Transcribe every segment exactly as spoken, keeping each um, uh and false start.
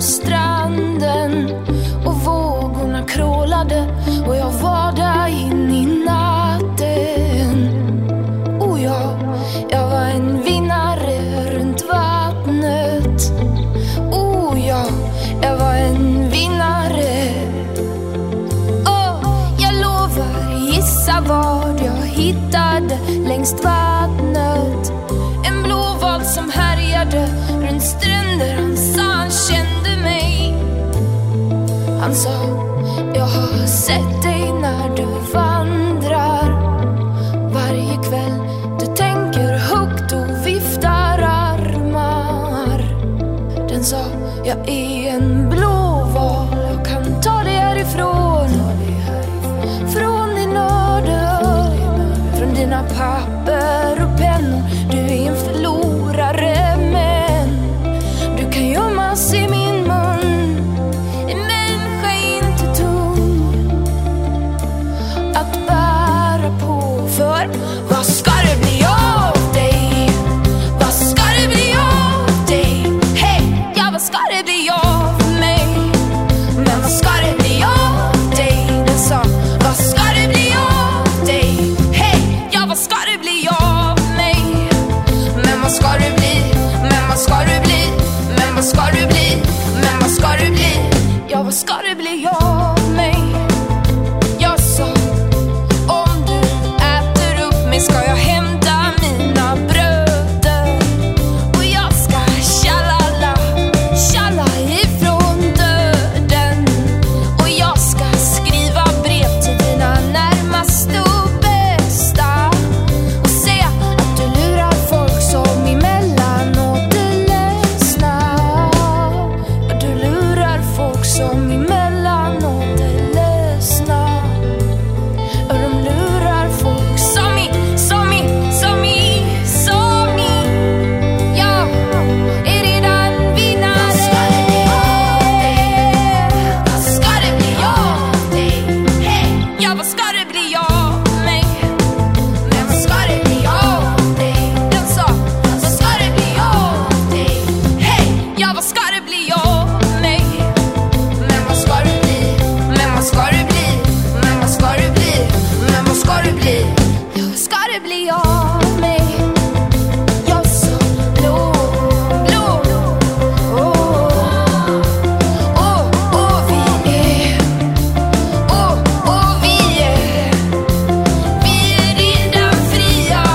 stranden och vågorna krålade och jag var där in i natten. Och jag, jag var en vinnare runt vattnet. Och jag, jag var en vinnare. Och jag lovar, gissa vad jag hittade längst vattnet. En blåval som härjade runt stränder. Han sa han kände mig. Han sa, jag har sett dig när du vandrar. Varje kväll du tänker högt och viftar armar. Den sa, jag är en blåval. Jag kan ta dig härifrån. Från din öde, från dina papper och pennor. Du är en förlorare, men du kan gömmas i min mun. En människa är inte tung att bära på. För vad ska det bli av dig? Vad ska det bli av dig? Hej, ja, vad ska det bli av mig? Men vad ska det bli av dig? Den sa, vad ska det bli av dig? Hej, ja, vad ska det bli av mig? Men vad ska det bli? Men vad ska det bli? Men vad ska det bli? Men vad ska det bli? Ja, vad ska det bli av mig? Jag sa, om du äter upp mig ska jag hämta mina bröder. Och jag ska tjallala, tjalla ifrån döden. Och jag ska skriva brev till dina närmaste och bästa. Och säga att du lurar folk som emellanåt är ledsna. Ja, du lurar folk som emellanåt är ledsna. Ja, de lurar folk som i, som i, som i, som i. Ja, är redan vinnare. Vad ska det bli av dig? Vad ska det bli av dig? Hej, ja, vad ska det bli av mig? Men vad ska det bli av dig? Den sa, vad ska det bli av dig? Hej, ja, vad ska det bli av mig? Men vad ska det bli? Men vad ska det bli? Men vad ska det bli? Men vad ska det bli? Ja, vad ska det bli av mig? Jag sa blå, blå. Åh, åh, åh, vi är. Åh, åh, vi är. Vi är redan fria.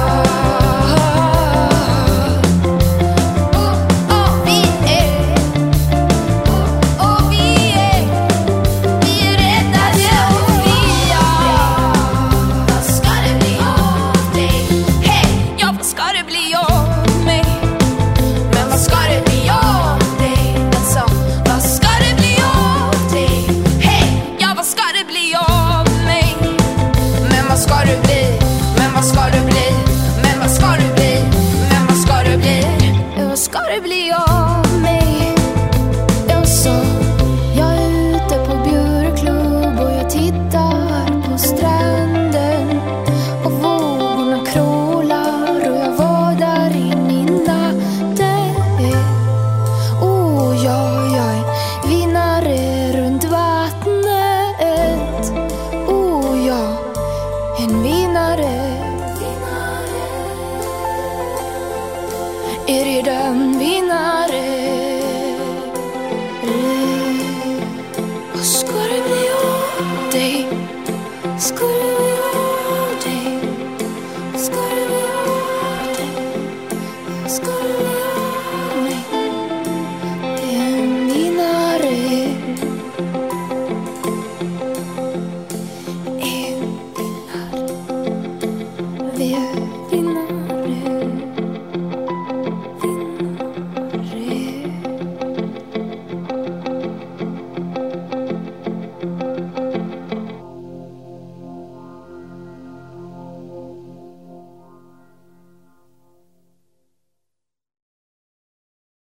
Åh, åh, vi är. Åh, åh, vi är. Vi är räddade och fria. Vad ska det bli av dig? Hej, ja, vad ska det bli av mig? Men vad ska det bli av dig? Den sa, vad ska det bli av dig? Hej, ja, vad ska det bli av mig? Men vad ska det bli? Men vad ska det bli? Men vad ska det bli? Men vad ska det bli? Ja, vad ska det bli av mig? Jag sa, jag är ute på Bjurklubb och jag tittar på stranden. Och vågorna krålar och jag var där in i natten. Oh, ja, jag är vinnare runt vattnet. Oh, ja, en vinnare. Är redan vinnare. Mm. Vad ska det bli av dig? Ska det